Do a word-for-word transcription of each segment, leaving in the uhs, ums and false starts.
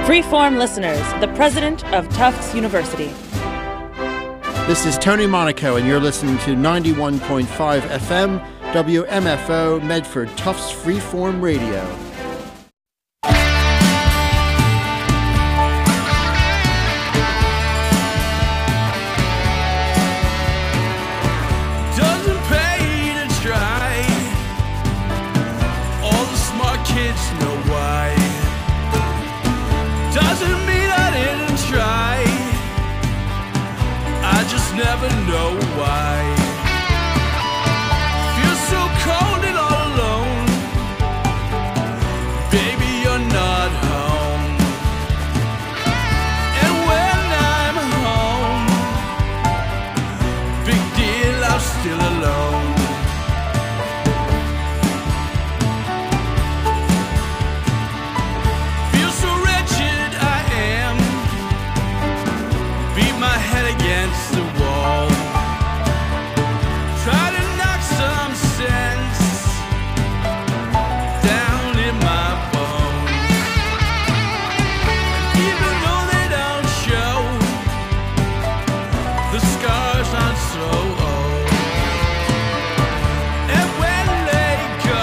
Freeform listeners, the president of Tufts University. This is Tony Monaco, and you're listening to ninety-one point five F M, W M F O, Medford, Tufts Freeform Radio. Doesn't pay to try. All the smart kids know why. Doesn't mean I didn't try. I just never know why. Feel so cold and all alone. Baby, you're not home. And when I'm home, big deal, I'm still alone. Feel so wretched I am. Beat my head against the wall. Try to knock some sense down in my bones. Even though they don't show, the scars aren't so old. And when they go,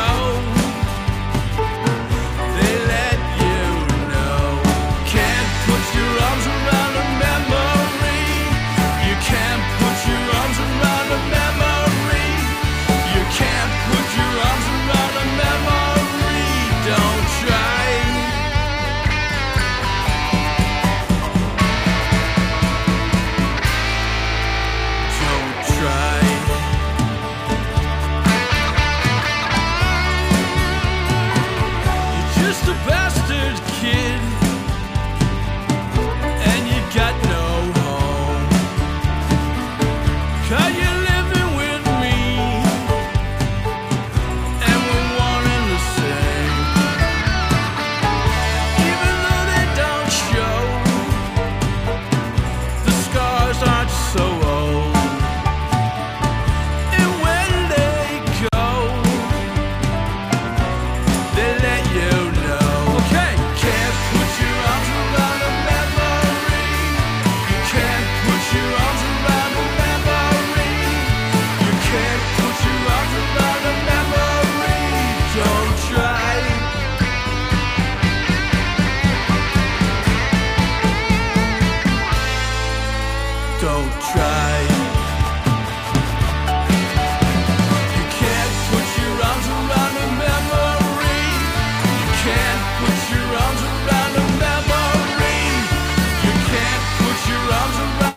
they let you know. Can't put your arms around a memory. You can't put your arms around a memory. You can't put your arms around a memory. Don't try. Don't try. You're just a bastard kid, and you got no home. 'Cause you're living with me, and we're one and the same. Even though they don't show, the scars aren't so old. And when they go, they let you know. Okay, can't put your arms around a memory. You can't put your arms around a memory. You can't put your arms around a memory. Don't try. Don't try. You can't put your arms around a memory. You can't put your arms around a memory. You can't put your arms around.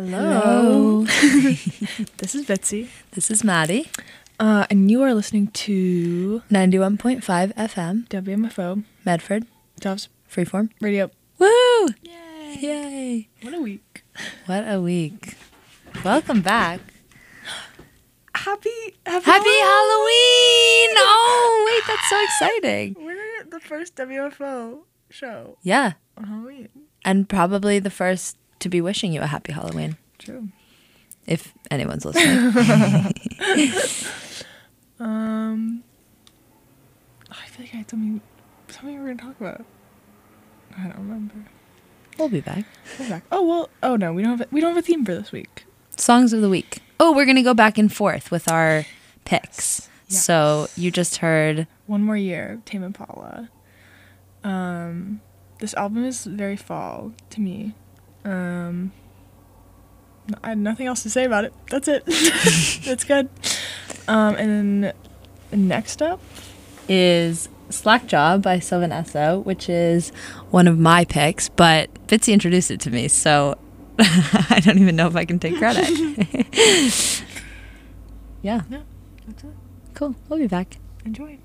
Hello. This is Betsy. This is Maddie. Uh, and you are listening to ninety-one point five F M. W M F O. Medford. Tufts. Freeform. Radio. Woo! Yay. Yay. What a week. What a week. Welcome back. Happy, happy, Happy Halloween! Oh, wait, that's so exciting. We're the first W F O show Yeah. on Halloween. And probably the first to be wishing you a happy Halloween. True. If anyone's listening. um, I feel like I had something, something we were going to talk about. I don't remember. We'll be back. We'll be back. Oh, well, oh no, we don't have a, we don't have a theme for this week. Songs of the week. Oh, we're going to go back and forth with our picks. Yes. So you just heard One More Year, Tame Impala. Um, this album is very fall to me. Um, I had nothing else to say about it. That's it. It's good. Um, and then next up is Slack Job by Sylvan Esso, which is one of my picks, but Bitsy introduced it to me, so I don't even know if I can take credit. Yeah. Yeah, that's it. Cool. We'll be back. Enjoy.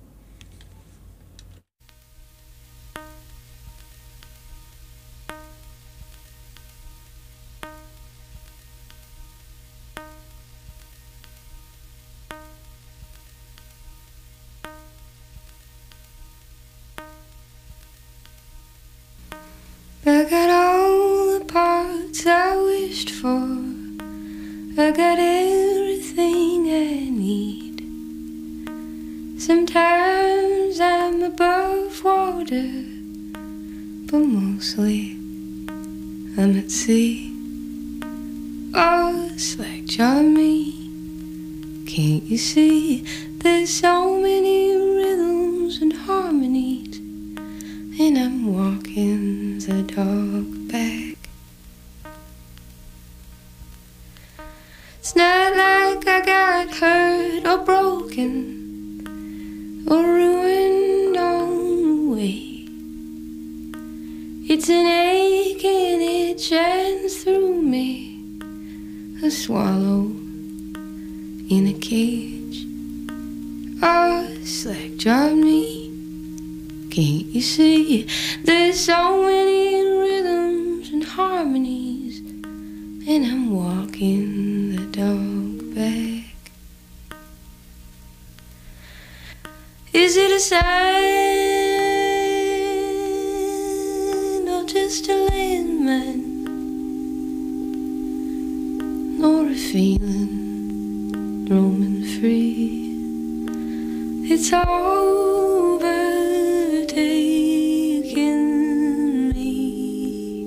I got all the parts I wished for. I got everything I need. Sometimes I'm above water, but mostly I'm at sea. Oh, it's like Johnny. Can't you see? There's so many rhythms and harmonies, and I'm walking the dog back. It's not like I got hurt or broken or ruined on the way. It's an ache and it shines through me, a swallow in a cage. Oh, it's like Johnny. Can't you see? There's so many rhythms and harmonies, and I'm walking the dog back. Is it a sign or just a landmine, or a feeling roaming free? It's overtaken me.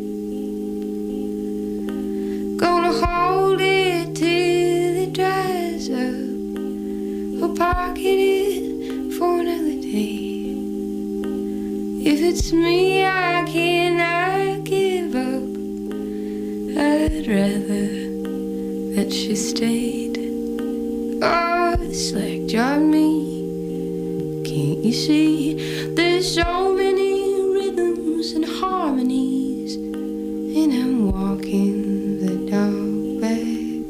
Gonna hold it till it dries up, or pocket it for another day. If it's me, I cannot give up. I'd rather that she stayed. Oh, it's like Johnny. Can't you see? There's so many rhythms and harmonies, and I'm walking the dog back.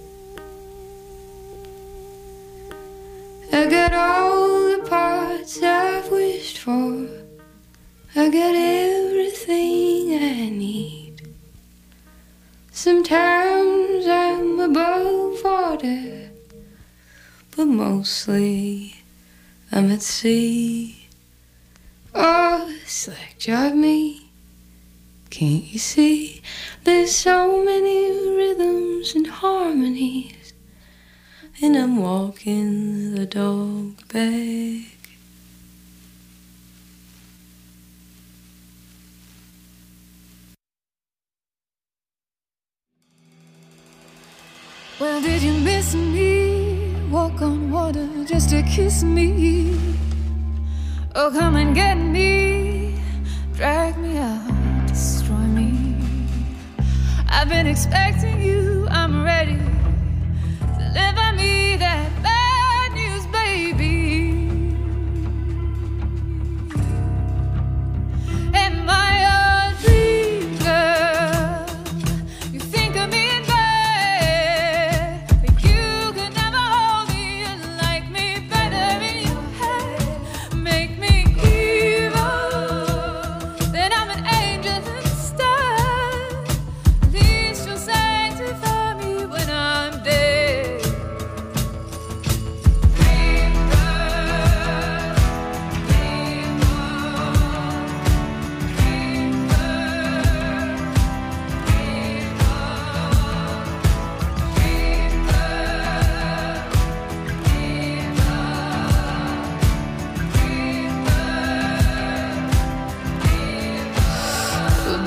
I got all the parts I've wished for. I got everything I need. Sometimes I'm above water, but mostly I'm at sea. Oh, it's like drive me. Can't you see? There's so many rhythms and harmonies, and I'm walking the dog back. Well, did you miss me? Walk on water just to kiss me. Oh, come and get me. Drag me out, destroy me. I've been expecting you, I'm ready. Deliver me that bad news, baby. Am I a dream girl? You think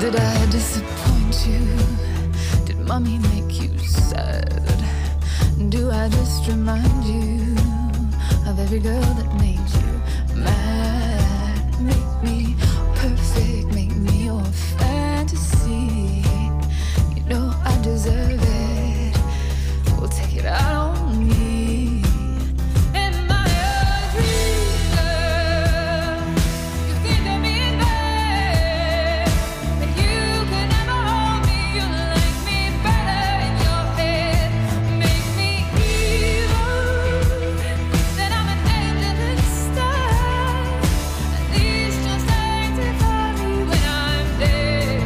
Did I disappoint you? Did mommy make you sad? Do I just remind you of every girl that made you mad? Make me perfect, make me your fantasy. You know I deserve it. We'll take it out on me. Am I a dreamer? You think of me in bed, but you could never hold me. You like me better in your head. Make me evil, then I'm an angel instead. At least you'll sanctify me when I'm dead.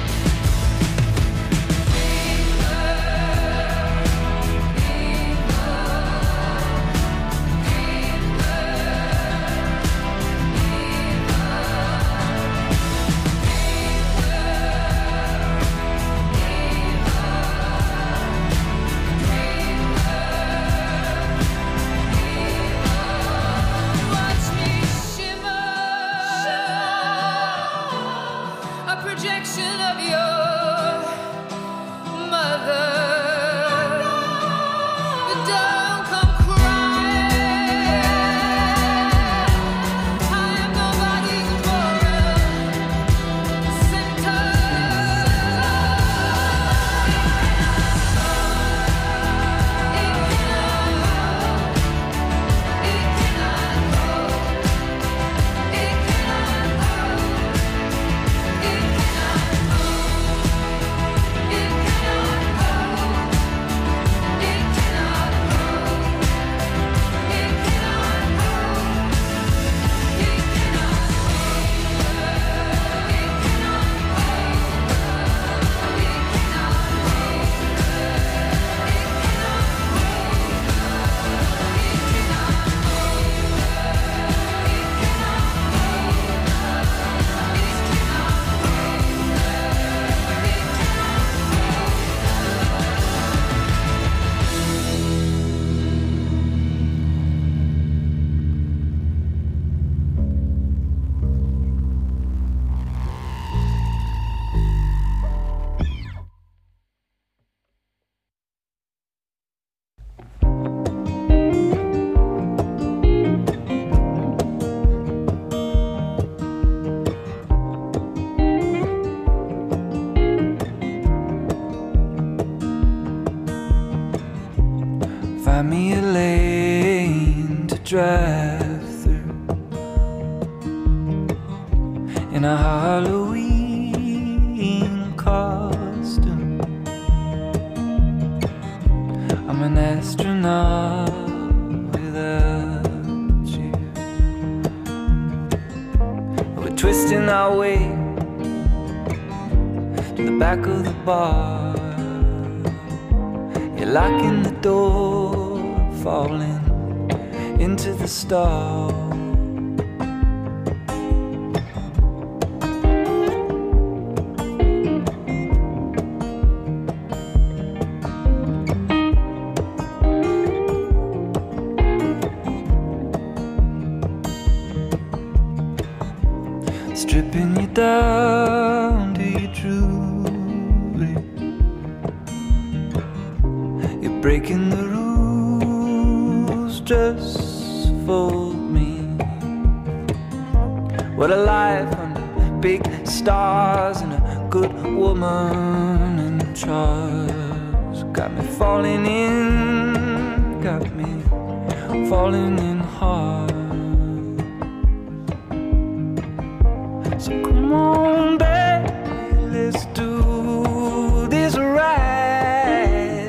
Watch me shimmer, a projection of your mother. But don't come crying. I am nobody's moral center. It cannot hold. It cannot hold. It cannot hold. It cannot hold. It cannot hold. It cannot hold. It cannot hold. It Find me a lane to drive through in a Halloween costume. I'm an astronaut without you. We're twisting our way to the back of the bar. You're locking the door, falling into the stall. Stripping you down to your jewelry. You're breaking the rules just for me. What a life under big stars and a good woman in charge. Got me falling in, got me falling in hard. So come on, baby, let's do this right.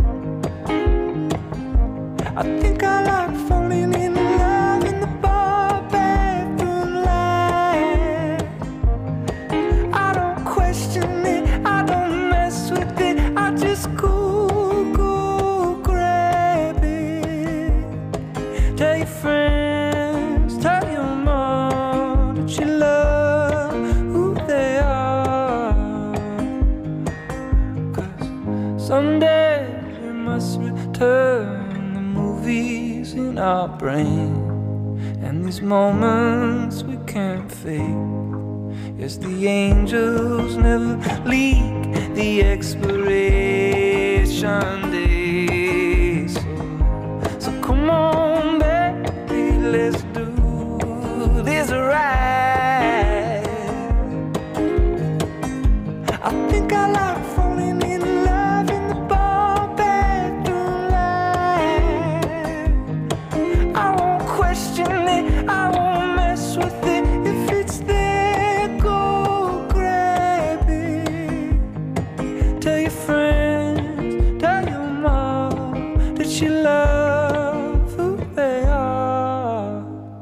I think I like falling in love in the bar bathroom light. I don't question it, I don't mess with it, I just go, go grab it. Tell your friends, tell your mom that you love someday we must return the movies in our brain, and these moments we can't fake. Yes, the angels never leak the expiration days. So, so come on, baby, let's do this right. I think I like falling in love in the bar bedroom light. I won't question it, I won't mess with it. If it's there, go grab it. Tell your friends, tell your mom that you love who they are.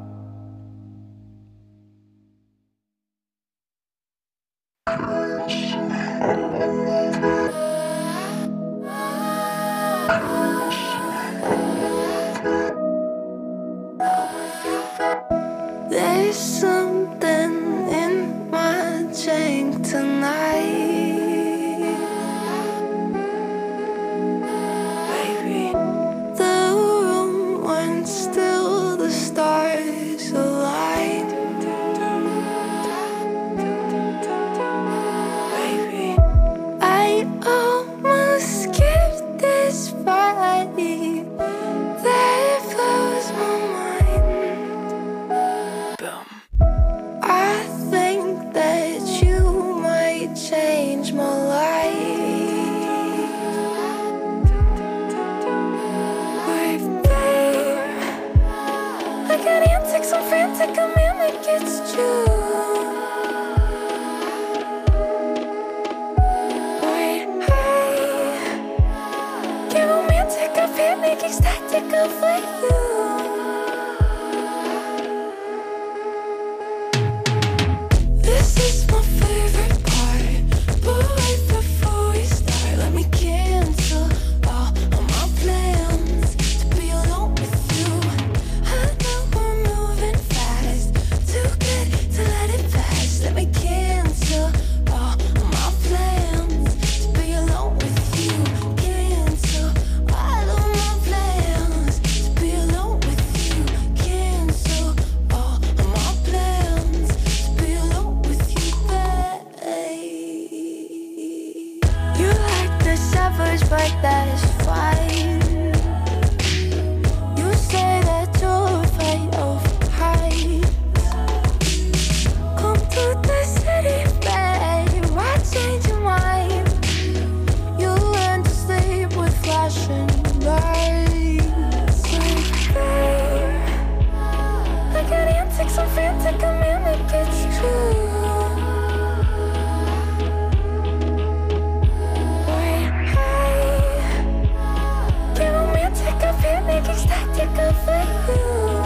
There's something in my drink tonight, baby. The room went still, the stars aligned, baby. I almost skipped this party that blows my mind. Boom. I think that you might change my life. Wait, babe, I got antics, I'm frantic, I'm manic, it's true. Wait, hey, get romantic, I panic, ecstatic over you. This is my favorite part, but right before we start, let me cancel all of my plans to be alone with you. I know we're moving fast, too good to let it pass. Let me cancel all of my plans to be alone with you. Cancel all of my plans to be alone with you. Cancel all of my plans to be alone with you, babe. You like the savage, but that is fine. You say that you're afraid of heights. Come to the city, babe. Why change your mind? You learn to sleep with flashing lights. Like, babe, I got antics, I'm frantic, I'm manic, it's true. Wait, hey, get romantic, I panic, ecstatic over you.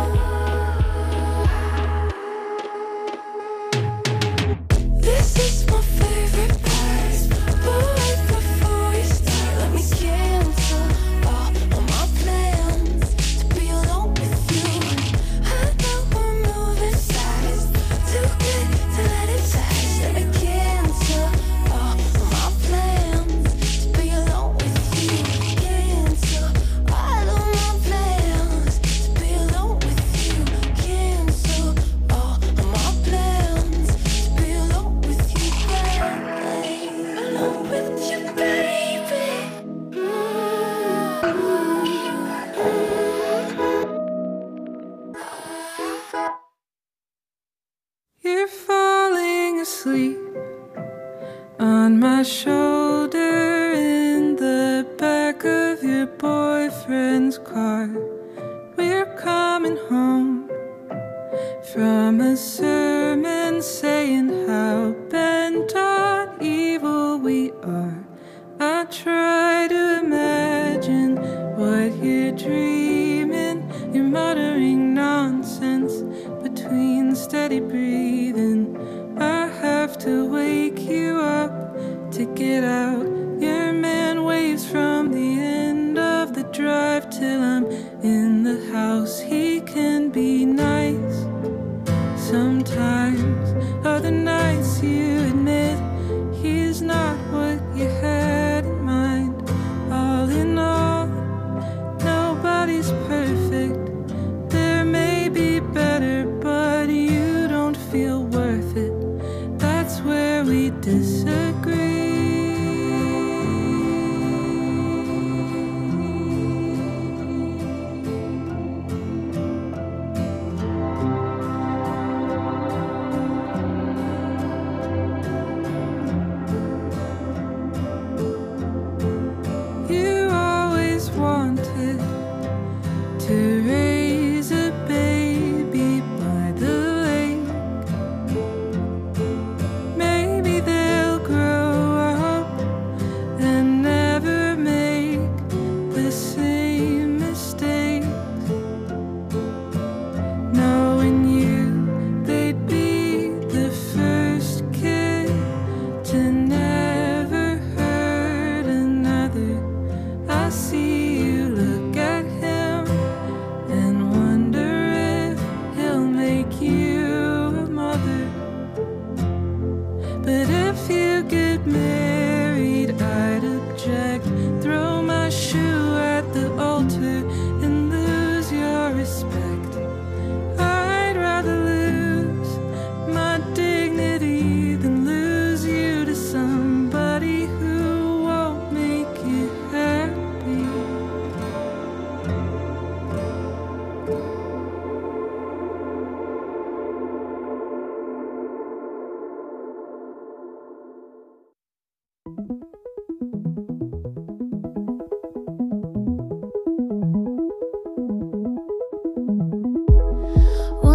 This is my favorite part, but right before we start, let me cancel all of my plans to be alone with you. I know we're moving fast, too good to let it pass. Let me cancel all of my plans to be alone with you. Cancel all of my plans to be alone with you. Cancel all of my plans to be alone with you, baby. Alone with you, baby. You're falling asleep on my shoulder in the back of your boyfriend's car. We're coming home from a sermon saying how bent on evil we are. I try to imagine what you're dreaming. You're muttering nonsense between steady breathing. I have to wake you up to get out. Your man waves from the end of the drive till I'm in the house. He can be nice sometimes. Other nights you admit he's not what you had in mind. All in all, nobody's perfect. There may be better, but you don't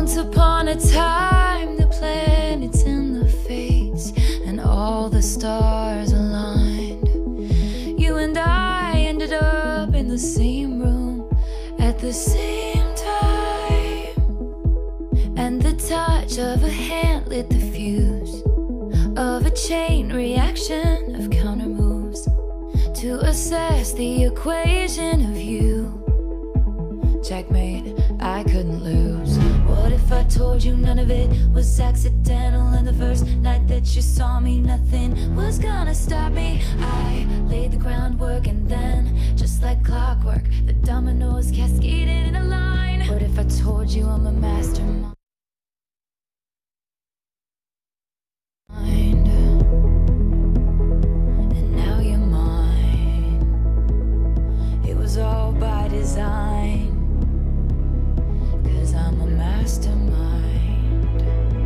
Once upon a time, the planets in the fates and all the stars aligned. You and I ended up in the same room at the same time, and the touch of a hand lit the fuse of a chain reaction of counter moves to assess the equation of you. Checkmate, I couldn't lose. What if I told you none of it was accidental, and the first night that you saw me nothing was gonna stop me? I laid the groundwork, and then just like clockwork the dominoes cascaded in a line. What if I told you I'm a mastermind? And now you're mine. It was all by design, 'cause I'm a mastermind.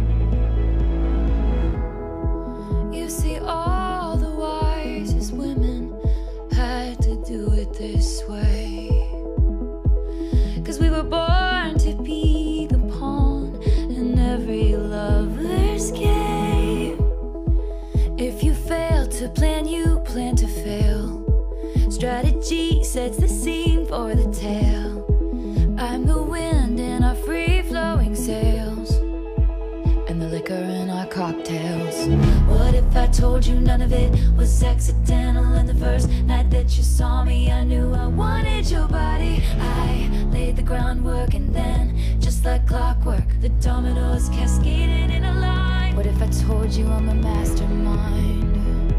You see, all the wisest women had to do it this way, 'cause we were born to be the pawn in every lover's game. If you fail to plan, you plan to fail. Strategy sets the scene for the tale. I'm the wind in our free-flowing sails, and the liquor in our cocktails. What if I told you none of it was accidental, and the first night that you saw me I knew I wanted your body? I laid the groundwork, and then just like clockwork the dominoes cascaded in a line. What if I told you I'm a mastermind?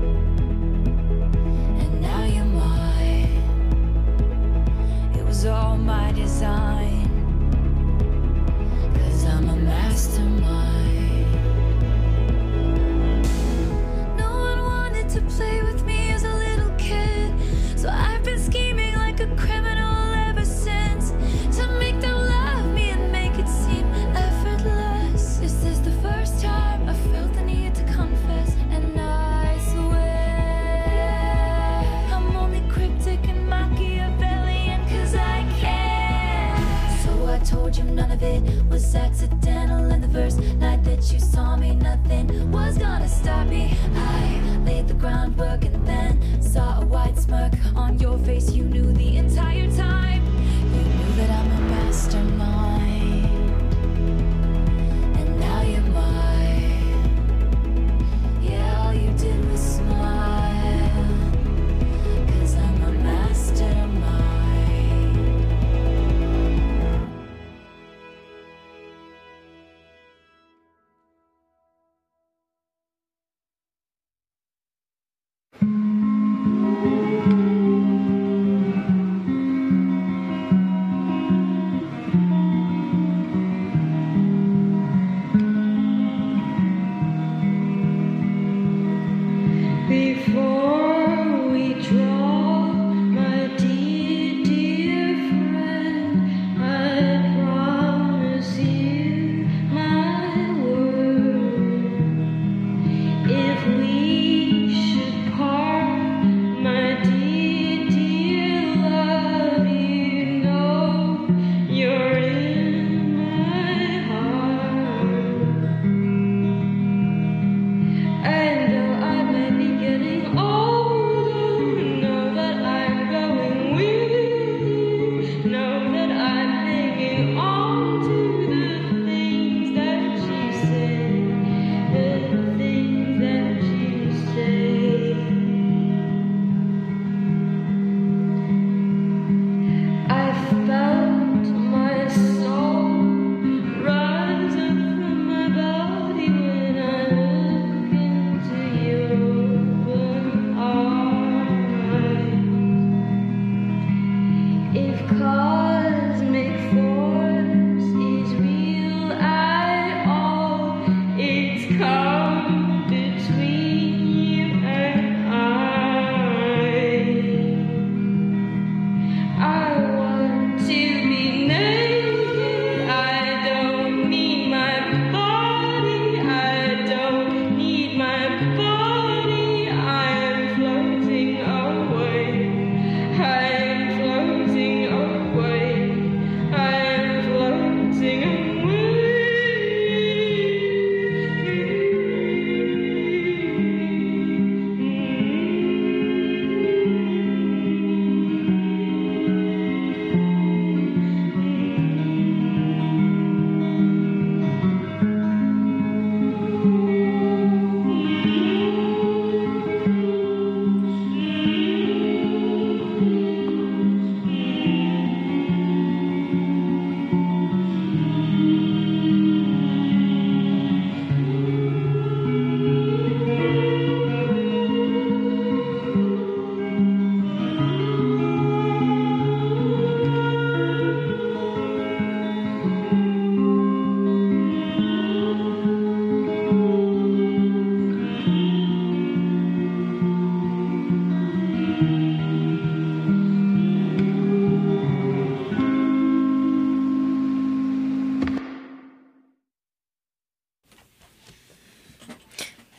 And now you're mine. It was all my design, 'cause I'm a mastermind. No one wanted to play with me as a little kid, so I've been scheming like a criminal ever since, to make them love me and make it seem effortless. This is the first time I felt the need to confess, and I swear I'm only cryptic and Machiavellian, 'cause I can't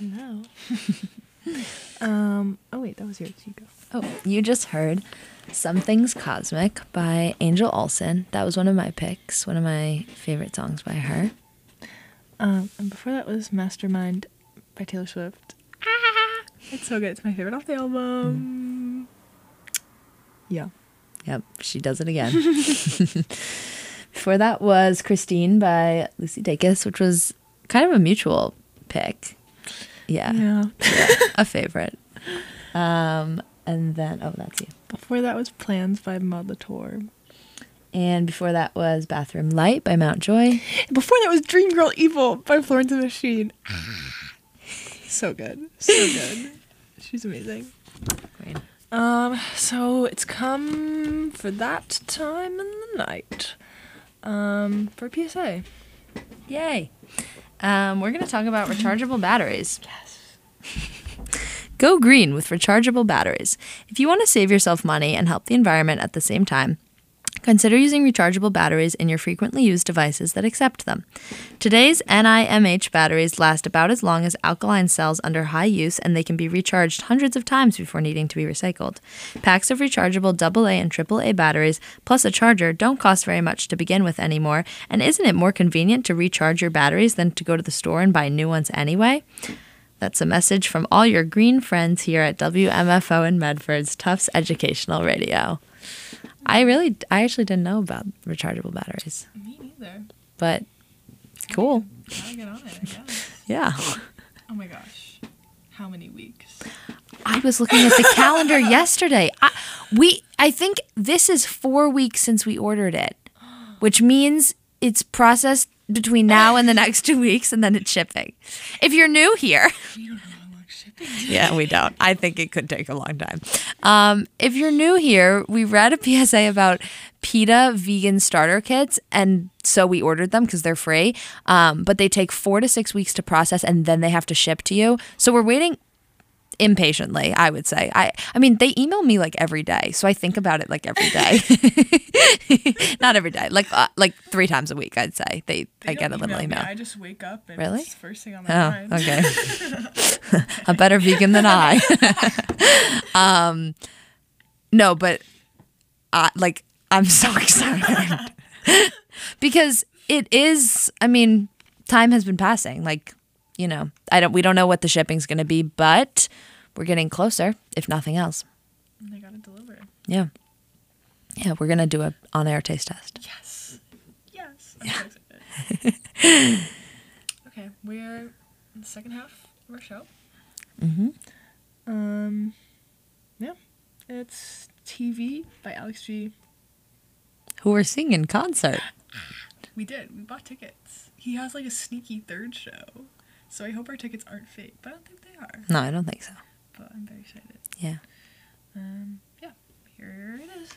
Hello. um. Oh wait, that was yours. You go. Oh, you just heard Some Things Cosmic by Angel Olsen. That was one of my picks, one of my favorite songs by her. Um. And before that was Mastermind by Taylor Swift. Ah, it's so good. It's my favorite off the album. Mm. Yeah. Yep, she does it again. Before that was Christine by Lucy Dacus, which was kind of a mutual pick. Yeah. Yeah. Yeah, a favorite. Um, and then, oh, that's you. Before that was Plans by Maud Latour. And before that was Bathroom Light by Mountjoy. Before that was Dream Girl Evil by Florence and the Machine. So good. So good. She's amazing. Great. Um, so it's come for that time in the night. Um, for P S A. Yay. Um, we're going to talk about rechargeable batteries. Yes. Go green with rechargeable batteries. If you want to save yourself money and help the environment at the same time, consider using rechargeable batteries in your frequently used devices that accept them. Today's N I M H batteries last about as long as alkaline cells under high use, and they can be recharged hundreds of times before needing to be recycled. Packs of rechargeable double A and triple A batteries, plus a charger, don't cost very much to begin with anymore, and isn't it more convenient to recharge your batteries than to go to the store and buy new ones anyway? That's a message from all your green friends here at W M F O in Medford's Tufts Educational Radio. I really, I actually didn't know about rechargeable batteries. Me neither. But cool. Gotta get on it, I guess. Yeah. Oh my gosh. How many weeks? I was looking at the calendar yesterday. I, we, I think this is four weeks since we ordered it, which means it's processed between now and the next two weeks, and then it's shipping. If you're new here. We don't know how long shipping. Yeah, we don't. I think it could take a long time. Um, if you're new here, we read a P S A about PETA vegan starter kits, and so we ordered them because they're free. Um, but they take four to six weeks to process, and then they have to ship to you. So we're waiting impatiently, I would say. I I mean, they email me like every day, so I think about it like every day. Not every day, like uh, like three times a week, I'd say. They, They I get a don't little email me. email. I just wake up and Really? it's the first thing on my Oh, mind. okay. A better vegan than I. um, no, but uh, like I'm so excited because it is. I mean, time has been passing. Like, you know, I don't. We don't know what the shipping's going to be, but we're getting closer, if nothing else. And they gotta deliver. Yeah, yeah. We're gonna do a on-air taste test. Yes. Yes. I'm so excited. Okay, we're in the second half of our show. Mm-hmm. Um, yeah, it's T V by Alex G. Who we're seeing in concert. We did. We bought tickets. He has like a sneaky third show, so I hope our tickets aren't fake. But I don't think they are. No, I don't think so. But I'm very excited. Yeah. Um, yeah, here it is.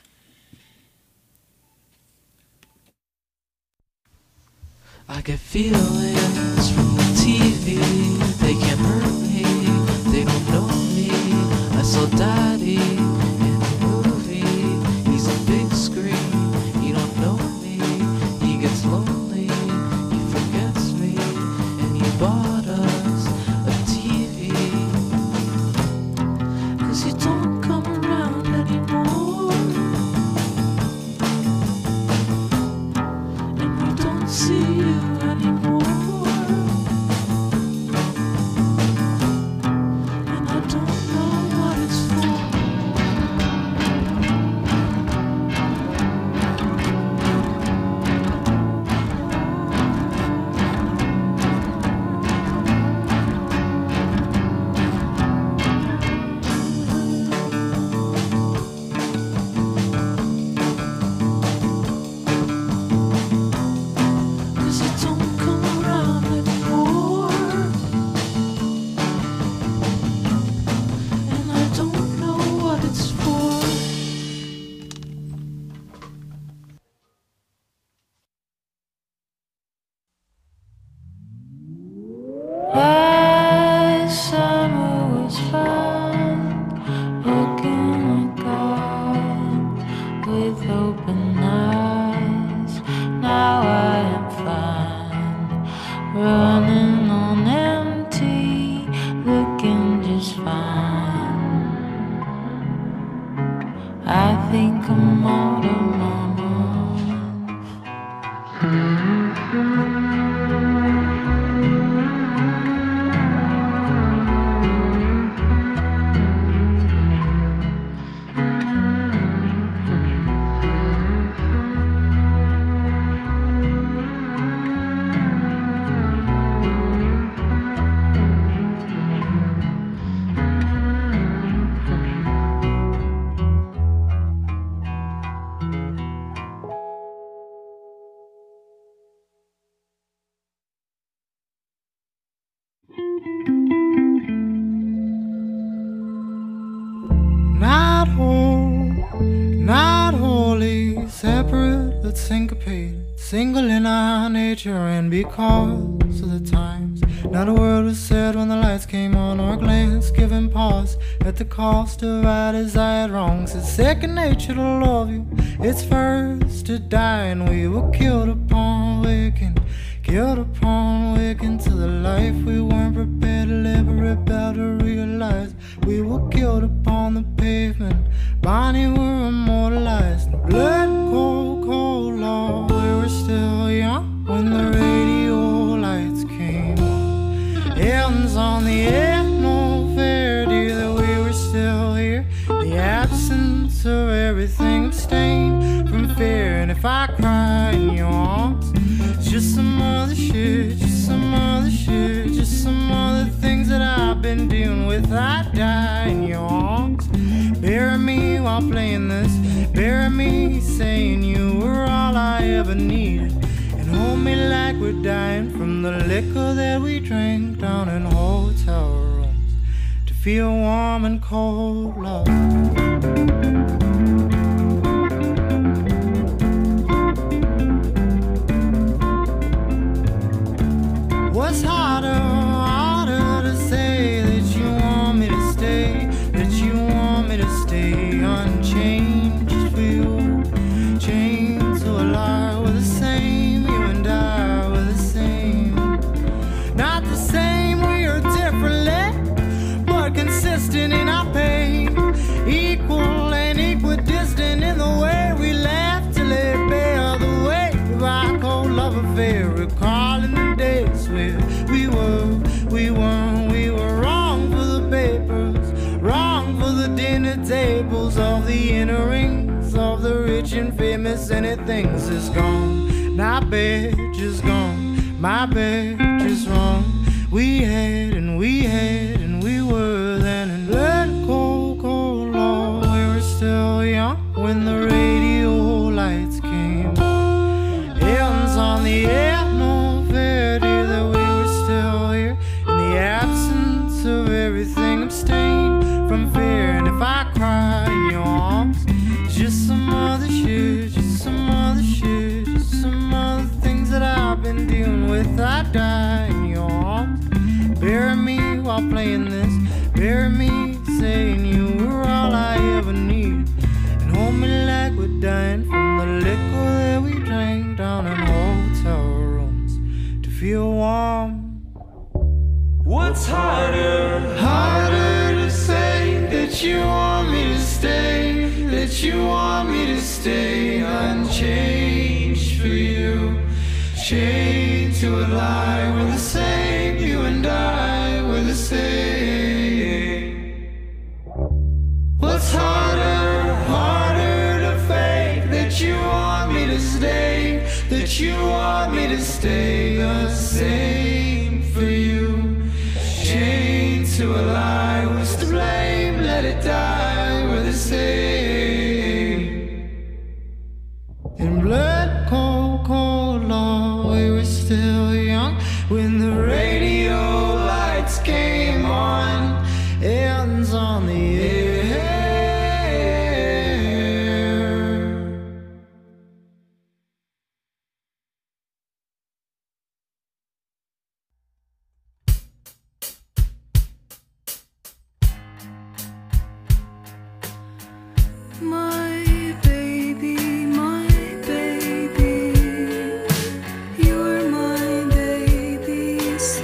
I get feelings from the T V. They can't hurt me. They don't know me. I saw Daddy in a movie. He's on big screen. He don't know me. He gets lonely. He forgets me. And he bought us a T V. 'Cause you don't come around anymore. And we don't see you anymore. And I don't know what it's for. Not whole, not wholly separate, but syncopated, single in our nature, and because of the times, not a word was said when the lights came on, or a glance given pause at the cost of our desired wrongs. It's second nature to love you, it's first to die, and we were killed upon waking, killed upon waking to the life we weren't prepared to live or rebel to realize. We were killed upon the pavement, Bonnie were immortalized. Blood cold, cold, Lord, we were still young when the radio lights came on. Hands on the air, no fair, dear, that we were still here. The absence of everything abstained from fear, and if I cry in your arms, it's just some other shit, just some other shit, just some other things that I've been dealing with. I die in your arms. Bury me while playing this, bury me saying you were all I ever needed, and hold me like we're dying from the liquor that we drank down in hotel rooms to feel warm and cold love. What's harder, harder to say that you want me to stay, that you want me to stay unchanged for you, chained to a lie, we're the same, you and I, we're the same. Not the same, we are differently, but consistent in our pain, equal and equidistant in the way we laugh till they bear the weight of our cold love affair, recalling the days where we were, we weren't, we were wrong for the papers, wrong for the dinner tables of the inner rings of the rich and famous, anything's is gone, not bad, just gone, my bad, just wrong. We had and we had and we were then, and let cold, cold Lord, we were still young when the radio lights came on. Hands on the air, no fair, dear, that we were still here in the absence of everything abstained from fear, and if I cry in your arms, it's just some other shit, just some other shit, just some other things that I've been dealing with. I die in your arms. Bury me while playing this, bury me saying you were all I ever needed, and hold me like we're dying from the liquor that we drank down in hotel rooms to feel warm. What's harder? Harder to say that you want me to stay, that you want me to stay unchanged for you, chained to a lie, we're the same, you and I, we're the same. What's harder? Harder to fake that you want me to stay, that you want me to stay the same for you, chained to a lie, who's to blame, let it die, we're the same. In blood cold, cold Lord, we were still young when the radio lights came on. Hands on the air. My baby, my baby, you're my baby.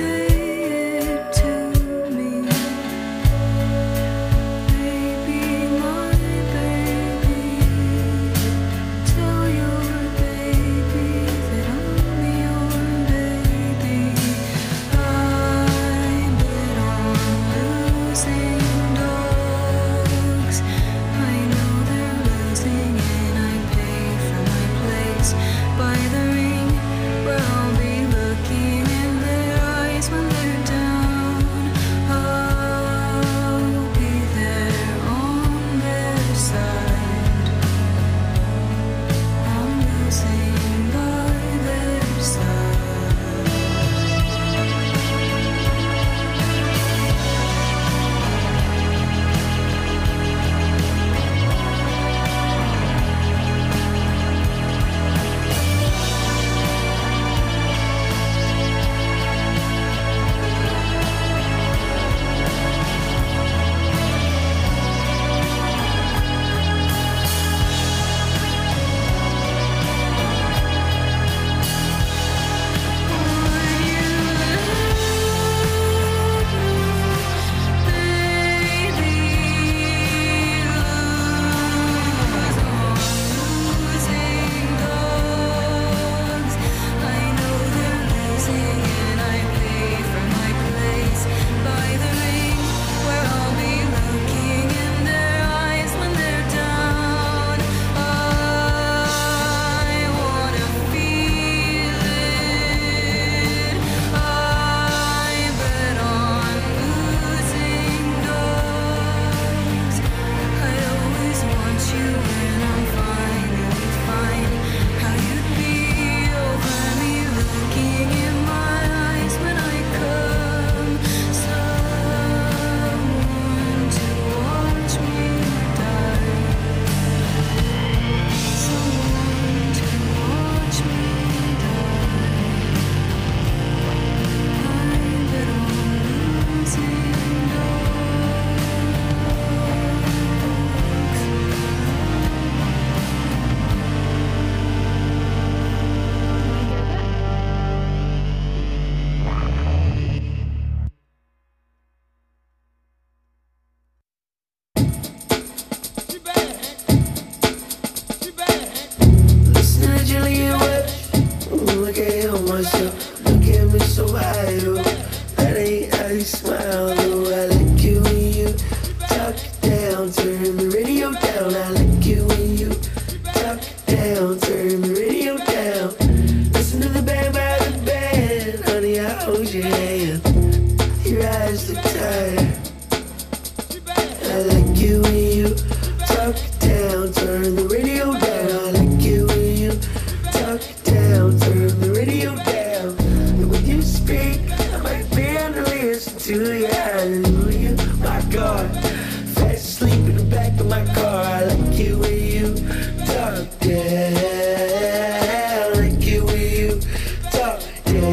hand. Your eyes look tired. I like you when you talk it down, turn the radio down. I like you when you talk it down, turn the radio down. And when you speak, I might be able to listen to you. Hallelujah, my God. Fast asleep in the back of my car. I like you when you talk down. I like you when you talk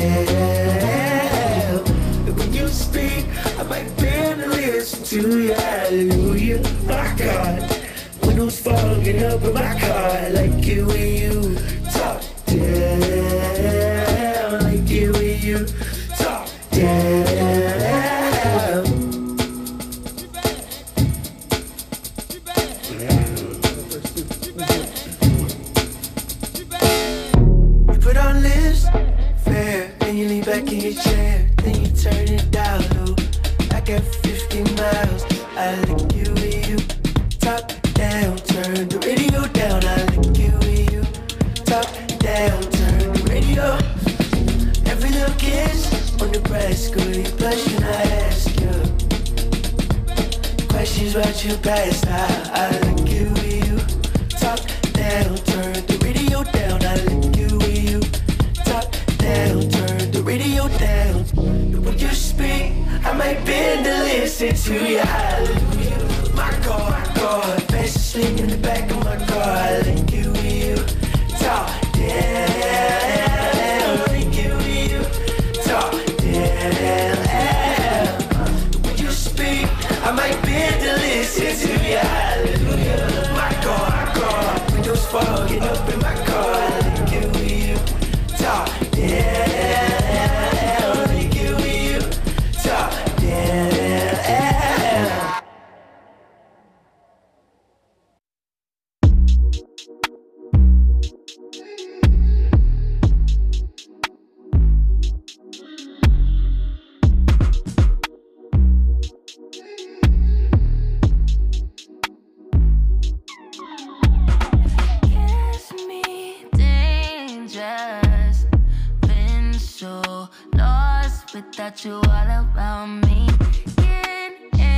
down. And when you speak, I might be able to listen to you. Hallelujah, my God. Windows fogging up in my car. I like you when you talk down. I like you when you talk down. You put on this fair, then you lean back in your chair, then you turn it down low. I got fifty miles. I like you when you talk down, turn the radio down. I like you when you talk down, turn the radio. Every little kiss on the Nebraska, you blush when I ask you questions about your past. I, I like you when you talk down, turn the radio down. I like you when you talk down, turn the radio down. And when you speak, I might bend to listen to you. Hallelujah, my God, my God. Fast asleep in the back of my car. I like you when you talk down. I like you when you talk down. When you speak, I might bend to listen to you. Hallelujah, my God, my God. Windows fogging up in my car. I like you when you talk down. I like you when you talk down. Kiss me dangerous. Been so lost without you all around me. Get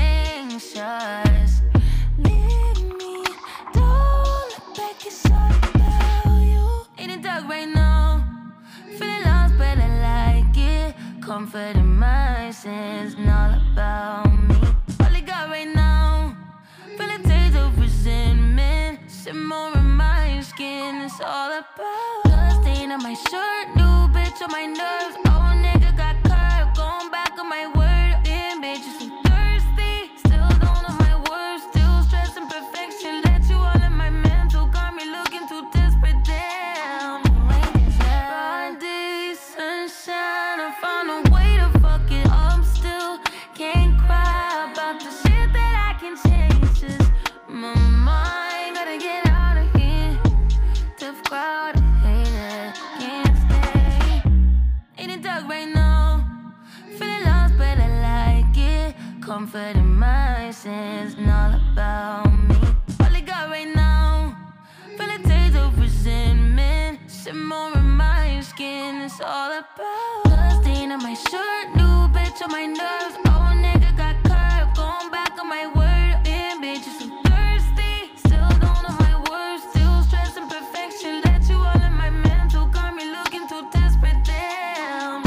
anxious. Leave me. Don't look back, it's all about you. In the dark right now. Feeling lost, but I like it. Comfort in my sins and all about me. All I got right now. Feel a taste of resentment. Simmer in my skin, it's all about blood stain on my shirt, new bitch on my nerves. Oh, nigga got curved, going back on my word. Damn, bitch, you so thirsty. Still don't know my words, still stressing perfection. Let you all in my mental, got me looking too desperate. Damn, broad day, sunshine, I found a way to fuck it up. Still can't cry about the shit that I can change. Just my mind, gotta get out of here. Tough crowd, hate it, can't stay. In the dark right now, feeling lost, but I like it. Comfort in my sins and all about me. All I got right now, feel a taste of resentment. Simmer in my skin, it's all about blood stain on my shirt, new bitch on my nerves. Oh, nigga got curved, going back on my word. Damn, bitch, you so thirsty. Still don't know my words, still stressing perfection. Let you all in my mental, got me looking too desperate. Damn,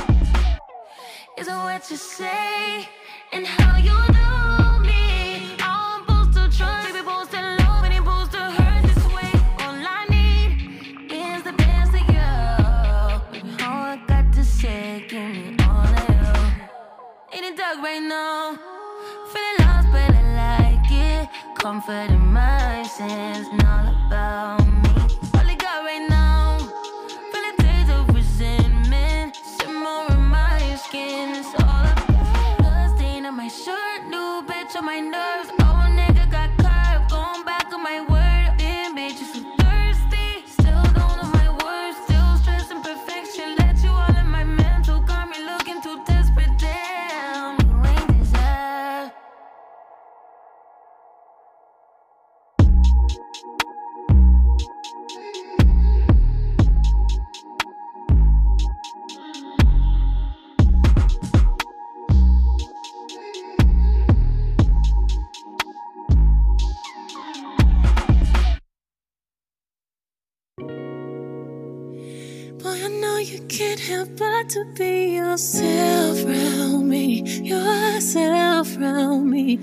is it what you say and how you do me? I'm supposed to trust, baby, supposed to love, and supposed to hurt this way. All I need is the best of you. Baby, all I got to say, give me all of you. In the dark right now, feeling lost, but I like it. Comfort in my sins and all about me. All I got right now, feel a taste of resentment. Simmer in my skin, it's all about blood stain on my shirt, new bitch on my nerves. Oh, nigga got curved, going back on my word. Damn, bitch, you so thirsty. Still don't know my words, still stressing perfection. Let you all in my mental, got me looking too desperate. Damn, you ain't deserve. help but to be yourself around me, yourself around me.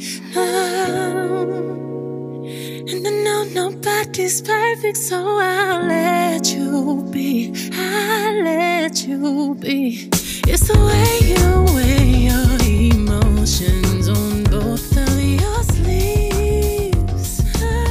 Oh. And I know nobody's perfect, so I'll let you be, I'll let you be. It's the way you wear your emotions on both of your sleeves.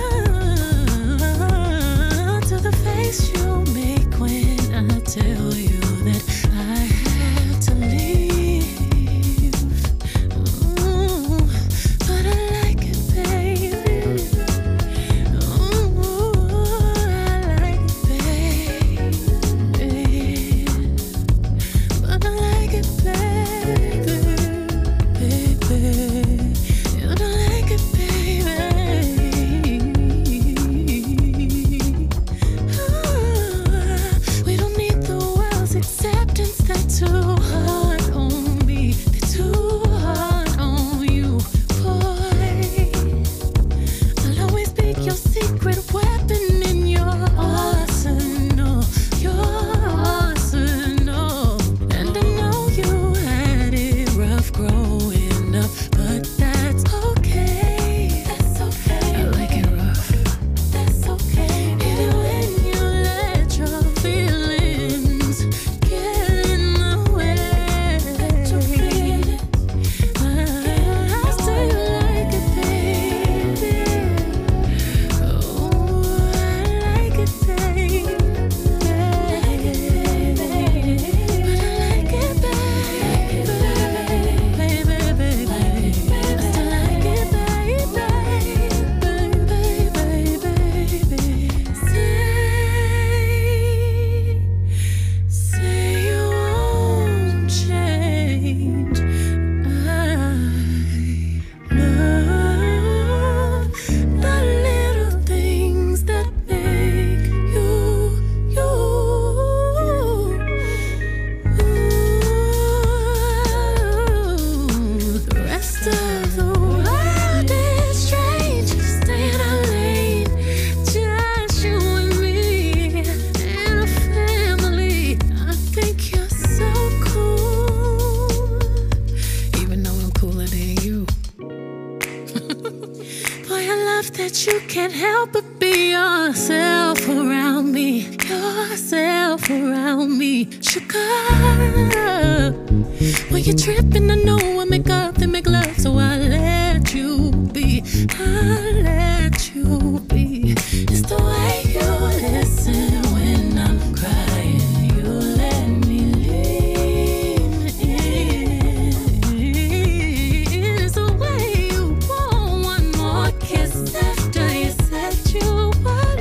Ah, to the face you make when I tell you that I have to leave. Ooh, but I like it, baby. Ooh, I like it, baby. But I like it, baby, baby. You don't like it, baby. Ah, we don't need the world's acceptance. They're too hard on me. They're too hard on you, boy. I'll always be your secret weapon in your arsenal, your arsenal. And I know you had it rough growing up, but that's okay. That's okay. I like it rough. That's okay. Even when you let your feelings get in the way. Let your feelings. I still like it, baby. Oh, I like it, baby. But I like it, baby. Baby, baby, baby. I still like it, baby. Baby, baby, baby. Say, say you won't change. I love the little things that make you, you. Ooh, the rest of the world is strange. Stay in our lane, just you and me and a family. I think you're so cool, even though I'm cooler than you. Boy, I love that you can't help but be yourself around me, yourself around me, sugar. When you're tripping, I know I make up, then make love, so I let you be, I let you be. It's the way you listen when I'm crying, you let me lean in. It's the way you want one more kiss after you said you were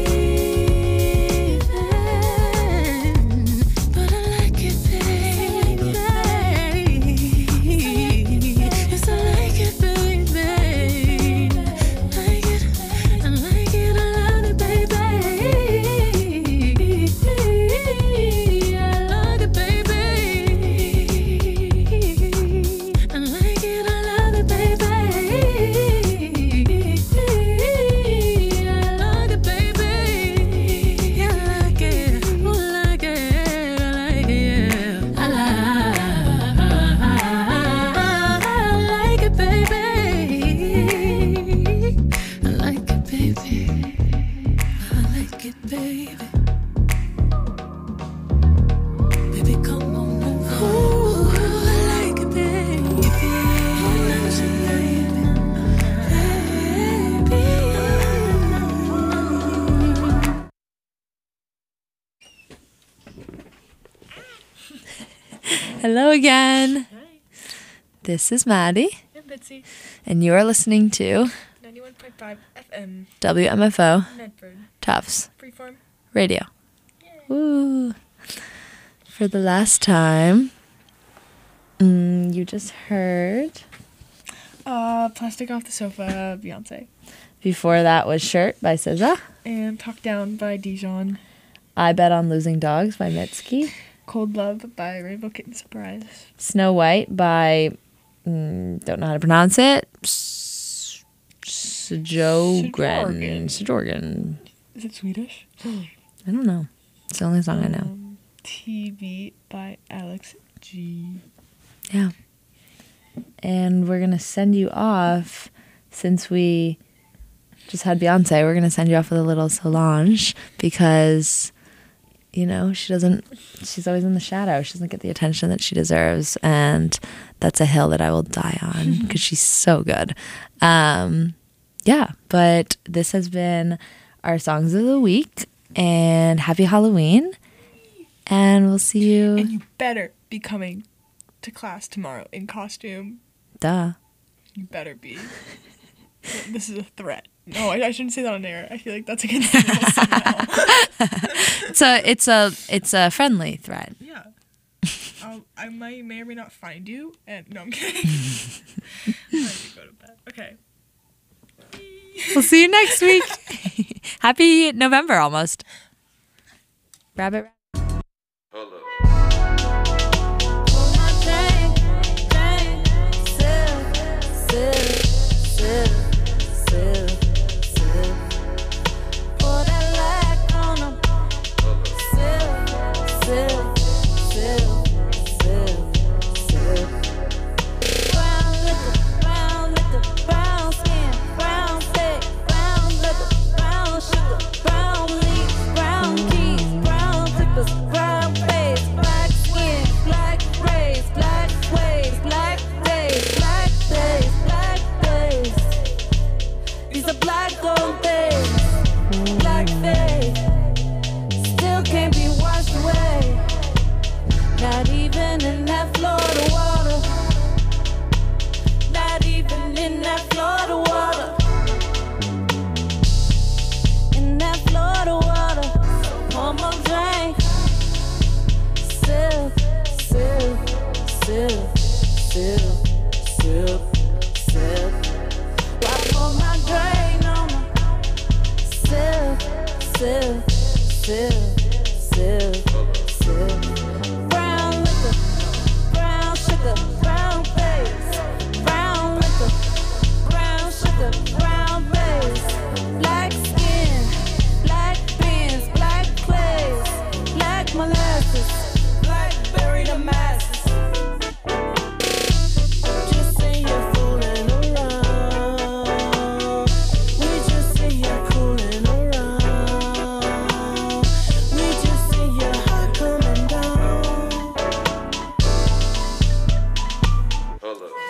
leaving. But I like it, baby. Yes, I like it, baby. Like it, I like it, I love it, baby. I love it, baby. I like it, I love it, baby. I love it, baby. I like it, oh, like it, I like it, yeah. I like it, baby. I like it, baby. I like it, baby. Baby, come on now. Ooh, I like it, baby. I like it, baby. Hello again. This is Maddie, And Bitsy, and you are listening to ninety-one point five F M, W M F O Medford, Tufts Freeform. Radio. Woo. For the last time, mm, you just heard. Uh, Plastic Off the Sofa, Beyonce. Before that was Shirt by S Z A. And Talk Down by Dijon. I Bet on Losing Dogs by Mitski. Cold Love by Rainbow Kitten Surprise. Snow White by, mm, don't know how to pronounce it. S- Sjogren. Sjogren. Is it Swedish? I don't know. It's the only song I know. Um, T V by Alex G. Yeah. And we're going to send you off, since we just had Beyonce, we're going to send you off with a little Solange because, you know, she doesn't, she's always in the shadow. She doesn't get the attention that she deserves. And that's a hill that I will die on because she's so good. Um, yeah, but this has been our Songs of the Week. And happy Halloween. And we'll see you. And you better be coming to class tomorrow in costume. Duh. You better be. This is a threat. No, I, I shouldn't say that on air. I feel like that's against the rules somehow. It's a, it's a, it's a friendly threat. Yeah. I'll, I might, may or may not find you. And no, I'm kidding. I need to go to bed. Okay. We'll see you next week. Happy November almost. Rabbit. Hold up.